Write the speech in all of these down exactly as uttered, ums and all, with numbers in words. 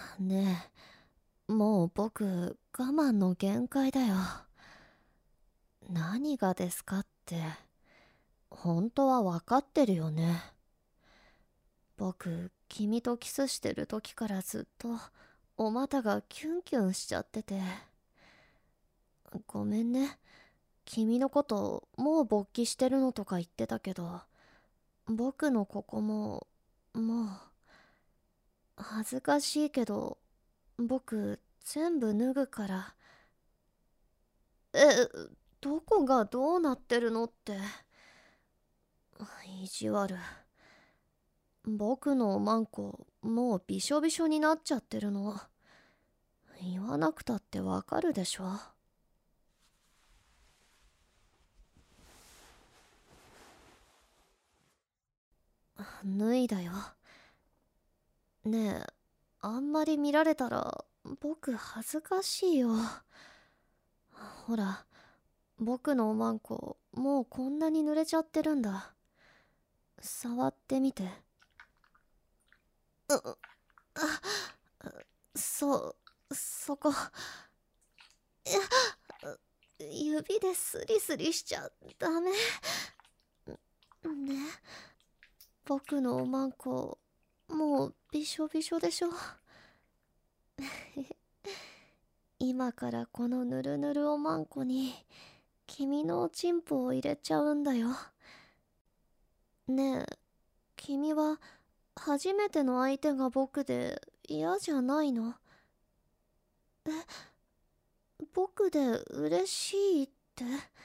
ねえ、もう僕、我慢の限界だよ。何がですかって、本当は分かってるよね。僕、君とキスしてる時からずっと、お股がキュンキュンしちゃってて。ごめんね。君のこと、もう勃起してるのとか言ってたけど、僕のここも、もう、恥ずかしいけど、僕、全部脱ぐから。え、どこがどうなってるのって。意地悪。僕のおまんこ、もうびしょびしょになっちゃってるの。言わなくたってわかるでしょ。脱いだよ。ねえ、あんまり見られたら僕恥ずかしいよ。ほら、僕のおまんこ、もうこんなに濡れちゃってるんだ。触ってみて。う、あ、そう、そこ。いや、指でスリスリしちゃダメ。ね、僕のおまんこ、もうびしょびしょでしょ。今からこのぬるぬるおまんこに君のおちんぽを入れちゃうんだよ。ねえ、君は初めての相手が僕で嫌じゃないの？え、僕で嬉しいって？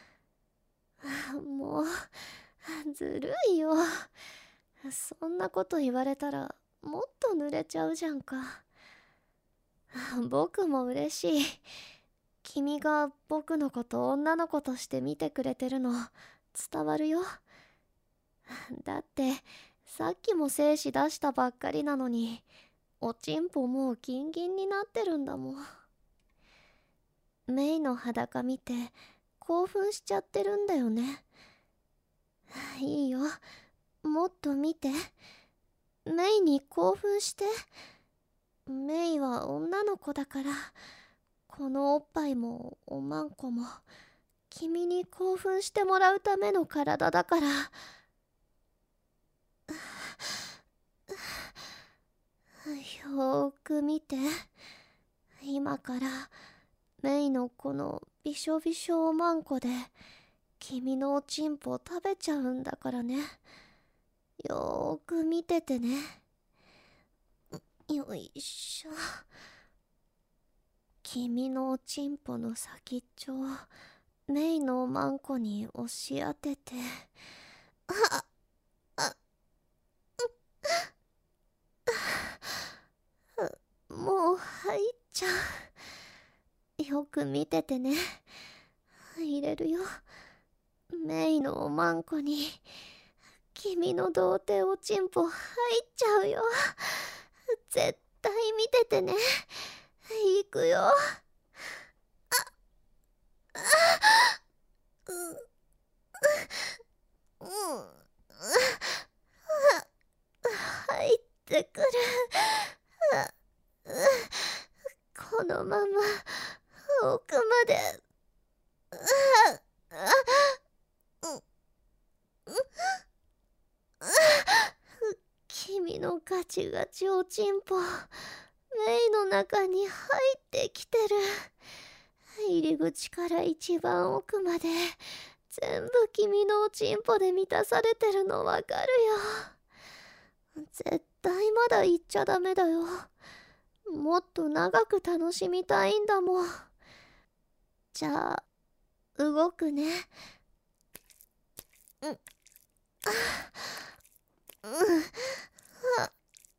もう、ずるいよ。そんなこと言われたらもっと濡れちゃうじゃんか。僕も嬉しい。君が僕のこと女の子として見てくれてるの伝わるよ。だってさっきも精子出したばっかりなのに、おちんぽもうギンギンになってるんだもん。メイの裸見て興奮しちゃってるんだよね。いいよ、もっと見て。メイに興奮して。メイは女の子だから、このおっぱいもおまんこも君に興奮してもらうための体だから。よーく見て。今からメイのこのびしょびしょおまんこで君のおちんぽ食べちゃうんだからね。よーく見ててね。よいしょ。君のおちんぽの先っちょをメイのおまんこに押し当てて。ああ、もう入っちゃう。よく見ててね。入れるよ。メイのおまんこに君の童貞おちんぽ入っちゃうよ。絶対見ててね。行くよ。あ、あ、う、うん、入ってくる。このまま奥まで。君のガチガチおちんぽ、メイの中に入ってきてる。入り口から一番奥まで全部君のおちんぽで満たされてるのわかるよ。絶対まだ行っちゃダメだよ。もっと長く楽しみたいんだもん。じゃあ動くね。うん、あ、うん、あ、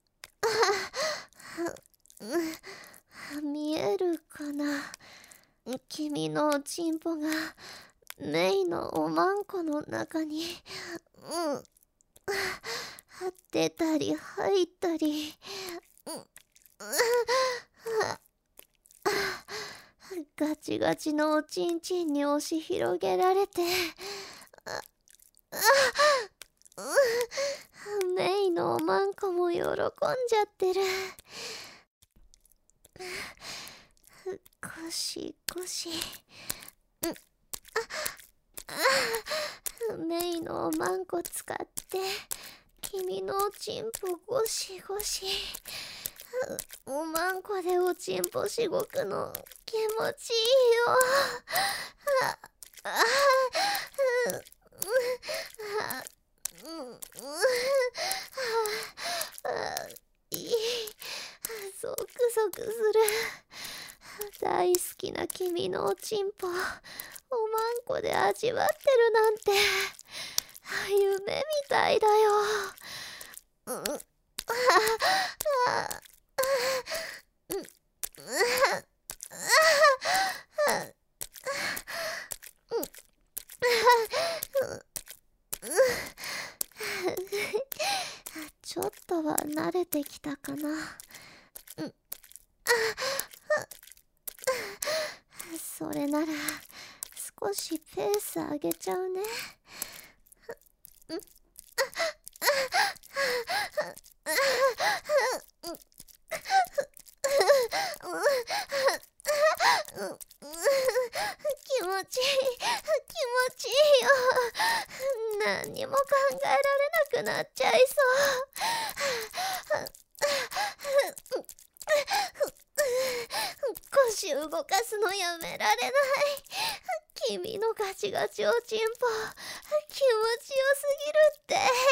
うん、見えるかな。君のおちんぽがメイのおまんこの中に、うん、出たり入ったり、うん、ガチガチのおちんちんに押し広げられて、あ、あ、うん、メイのおまんこも喜んじゃってる。 ゴシゴシ。うん。ああ、メイのおまんこ使って君のおちんぽゴシゴシ。おまんこでおちんぽしごくの気持ちいいよ。ああううあうんうあいい。ゾクゾクする。大好きな君のおちんぽおまんこで味わってるなんて夢みたいだよ。うん、ああうんちょっとは慣れてきたかな。うんそれなら少しペース上げちゃうね。気持ちいい気持ちいいよ。何にも考えられなくなっちゃいそう。腰動かすのやめられない。君のガチガチおちんぽ気持ちよすぎるって。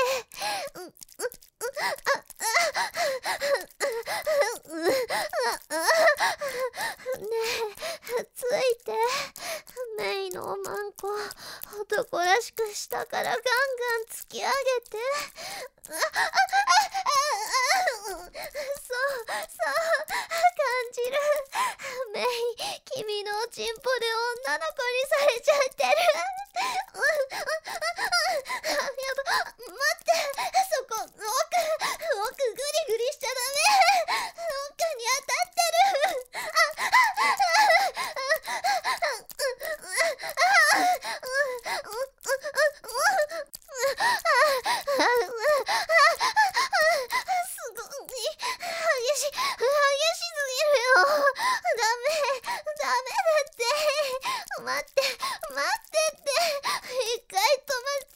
ねえついて。メイのおまんこ男らしく下からガンガン突き上げて。そうそう感じる。メイ君のおちんぽで女の子にされちゃってる。やば待ってそこ奥奥グリグリしちゃダメ。奥に当たってる。すごい激し激しすぎるよ。ダメダメだって。待って待ってって。一回止まって。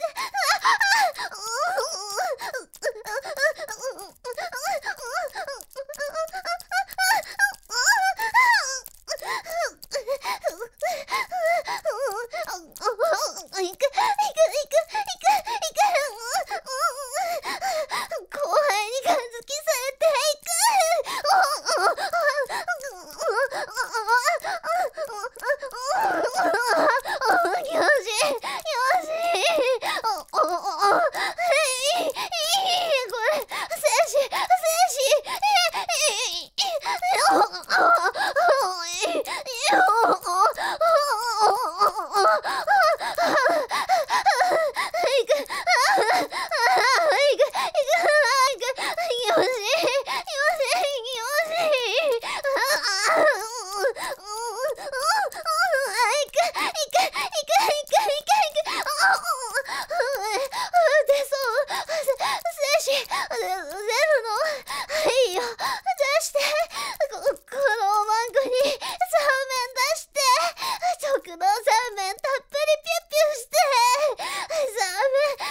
いくいくいくいくいく後輩に感づきされていく。よしよしこれ精子精出るのいいよ出して。ここのおまんこにそうめん出して。食堂そうめんたっぷりピュッピュして。そうめん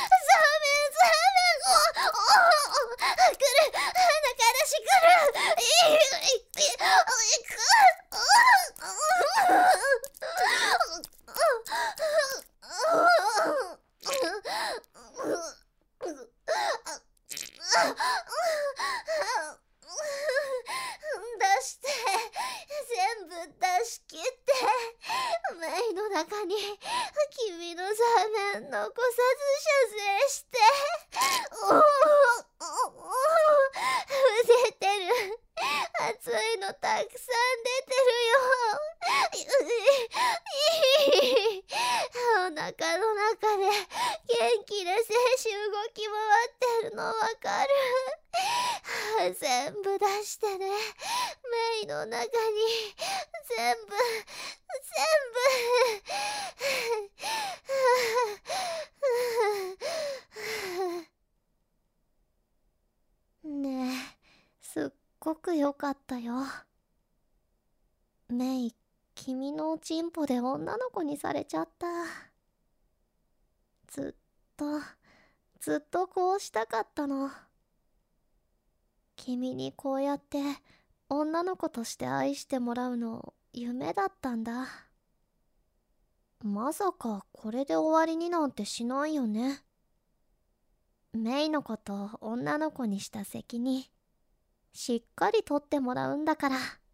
そうめんそうめんおお来る中出し来る。いいいいいく出して全部出し切ってメイの中に君の座面残さず射精しておお出てる。熱いのたくさん出てるよ。お腹の中で元気で精子動き回ってるのわかる。全部出してね。メイの中に全部全部ねえすっごく良かったよ。 メイ、君のおちんぽで女の子にされちゃった。ずっと、ずっとこうしたかったの。君にこうやって女の子として愛してもらうの夢だったんだ。まさかこれで終わりになんてしないよね。メイのこと女の子にした責任しっかり取ってもらうんだから。